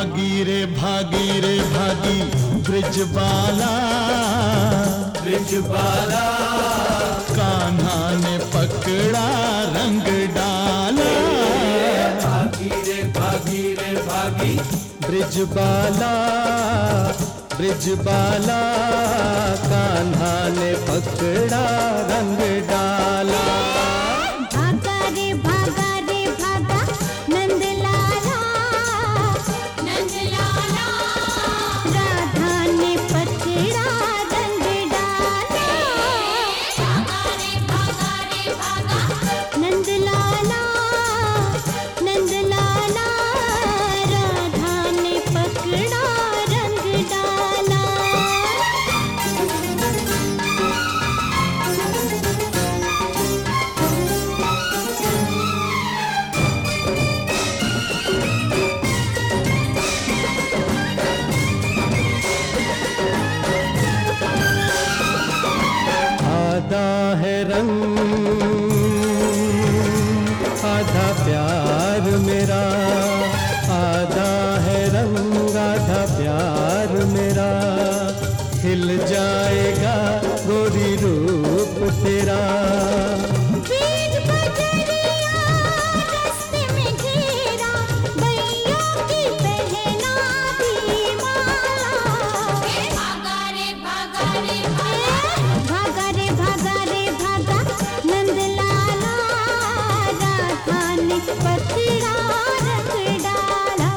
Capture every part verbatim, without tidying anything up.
भागी रे भागी रे भागी ब्रिजबाला, ब्रिजबाला कान्हा ने पकड़ा रंग डाला। भागी रे भागी रे भागी ब्रिजबाला, ब्रिजबाला कान्हा ने पकड़ा रंग डाला। भागा रे भागा रे भागा नंदलाला, नंदलाला राधा ने पकड़ा रंग डाला। भागा रे भागा रे भागा नंदलाला, नंदलाला राधा ने पकड़ा रंग डाला। आधा है रंग आधा प्यार मेरा, आधा है रंग आधा प्यार मेरा। खिल जाएगा गोरी रूप तेरा। बीच बजरिया रास्ते में घेरा, बैयों की पहना दी माला। भागा रे भागा रे भागा, भागा रे भागा रे भागा नंदलाला, राधा ने पकड़ा रंग डाला।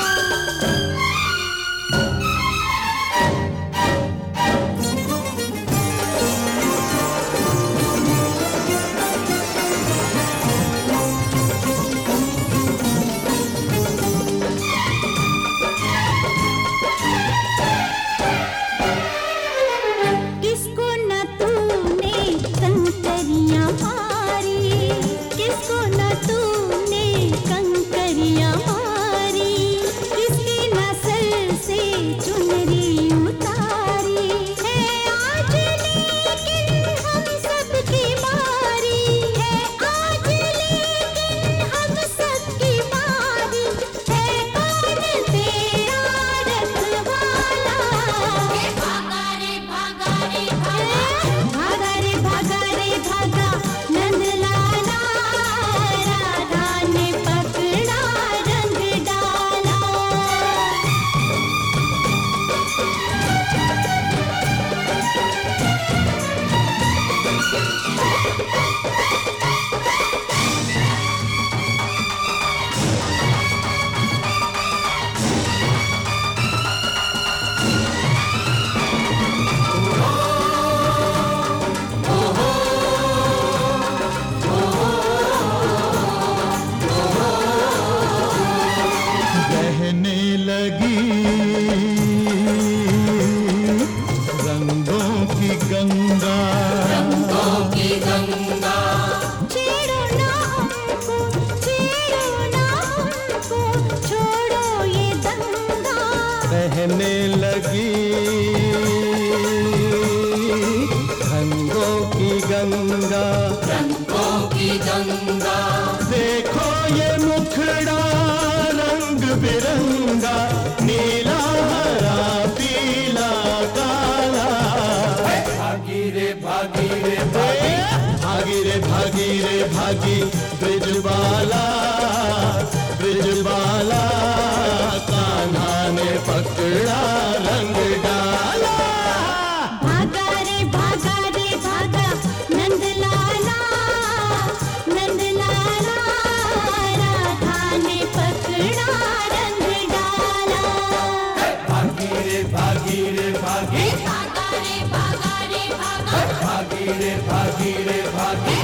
किसको न तूने कंकरियां मारी, किसको न तूने कंकरियां मारी, किसकी नस्ल से चुनरी उतारी है आज, लेकिन हम सबकी बारी है आज, लेकिन हम सबकी बारी है। कौन तेरा रखवाला? भागा रे भागा रे भागा, भागा रे भागा रे भागा नंदलाला, राधा ने पकड़ा रंग डाला। बहने लगी रंगों की गंगा, रंगों की गंगा। छेड़ो ना हमको, छेड़ो ना हमको, छोड़ो ये दंगा। बहने लगी रंगों की गंगा। रंगों की गंगा। देखो ये मुखड़ा रंग बिरंगा, नीला हरा पीला काला। भागी रे भागी रे भागी भागी रे भागी रे भागी ब्रिजबाला, ब्रिजबाला कान्हा ने पकड़ा रंग डाला। भागा रे भागा रे भागा नंदलाला, नंदलाला राधा ने पकड़ा रंग डाला। भागी रे भागी रे भागी भागा रे भागा रे भागा, भागी रे भागी रे भागी